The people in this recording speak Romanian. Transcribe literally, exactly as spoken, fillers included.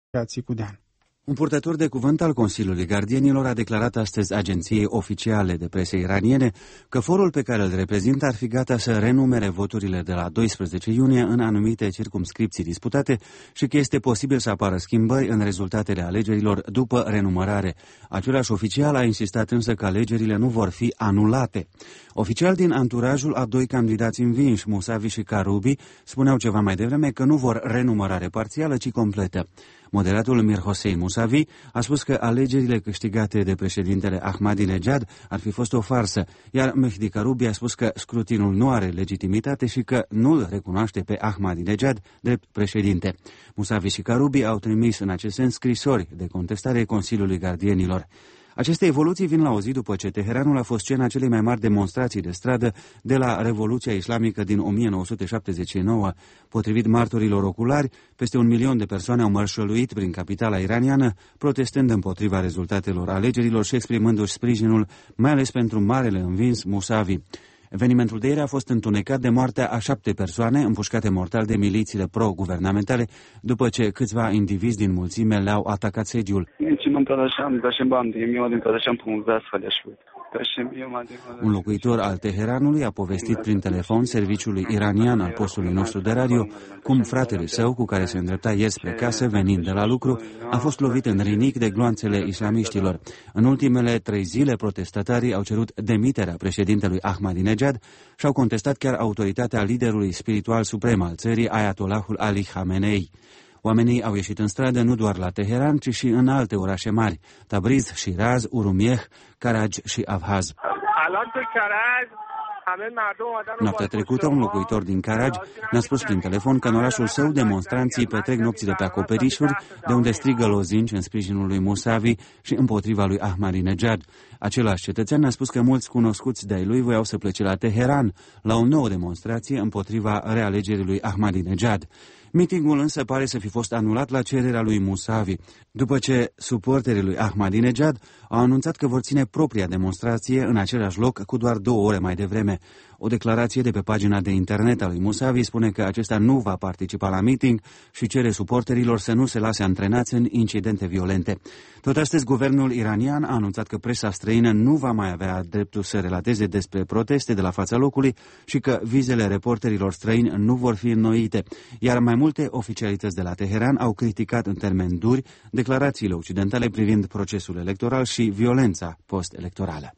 cu Dan. Un purtător de cuvânt al Consiliului Gardienilor a declarat astăzi agenției oficiale de presă iraniene că forul pe care îl reprezintă ar fi gata să renumere voturile de la doisprezece iunie în anumite circumscripții disputate și că este posibil să apară schimbări în rezultatele alegerilor după renumărare. Același oficial a insistat însă că alegerile nu vor fi anulate. Oficial din anturajul a doi candidați învinși, Musavi și Karubi, spuneau ceva mai devreme că nu vor renumărare parțială, ci completă. Moderatul Mir Hossein Musavi a spus că alegerile câștigate de președintele Ahmadinejad ar fi fost o farsă, iar Mehdi Karubi a spus că scrutinul nu are legitimitate și că nu îl recunoaște pe Ahmadinejad drept președinte. Musavi și Karubi au trimis în acest sens scrisori de contestare Consiliului Gardienilor. Aceste evoluții vin la o zi după ce Teheranul a fost scena celei mai mari demonstrații de stradă de la Revoluția Islamică din o mie nouă sute șaptezeci și nouă. Potrivit martorilor oculari, peste un milion de persoane au mărșăluit prin capitala iraniană, protestând împotriva rezultatelor alegerilor și exprimându-și sprijinul, mai ales pentru marele învins Musavi. Evenimentul de ieri a fost întunecat de moartea a șapte persoane împușcate mortal de milițiile pro-guvernamentale, după ce câțiva indivizi din mulțime le-au atacat sediul. Un locuitor al Teheranului a povestit prin telefon serviciului iranian al postului nostru de radio cum fratele său, cu care se îndrepta ieri spre casă, venind de la lucru, a fost lovit în rinic de gloanțele islamiștilor. În ultimele trei zile, protestatarii au cerut demiterea președintelui Ahmadinejad și au contestat chiar autoritatea liderului spiritual suprem al țării, Ayatollahul Ali Khamenei. Oamenii au ieșit în stradă nu doar la Teheran, ci și în alte orașe mari, Tabriz, Shiraz, Urumieh, Karaj și Avhaz. Noaptea trecută, un locuitor din Karaj ne-a spus prin telefon că în orașul său demonstranții petrec nopțile pe acoperișuri, de unde strigă lozinci în sprijinul lui Musavi și împotriva lui Ahmadinejad. Același cetățean ne-a spus că mulți cunoscuți de-ai lui voiau să plece la Teheran, la o nouă demonstrație împotriva realegerii lui Ahmadinejad. Mitingul însă pare să fi fost anulat la cererea lui Musavi, după ce suporterii lui Ahmadinejad au anunțat că vor ține propria demonstrație în același loc cu doar două ore mai devreme. O declarație de pe pagina de internet a lui Musavi spune că acesta nu va participa la meeting și cere suporterilor să nu se lase antrenați în incidente violente. Tot astăzi, guvernul iranian a anunțat că presa străină nu va mai avea dreptul să relateze despre proteste de la fața locului și că vizele reporterilor străini nu vor fi înnoite, iar mai multe oficialități de la Teheran au criticat în termeni duri declarațiile occidentale privind procesul electoral și violența post-electorală.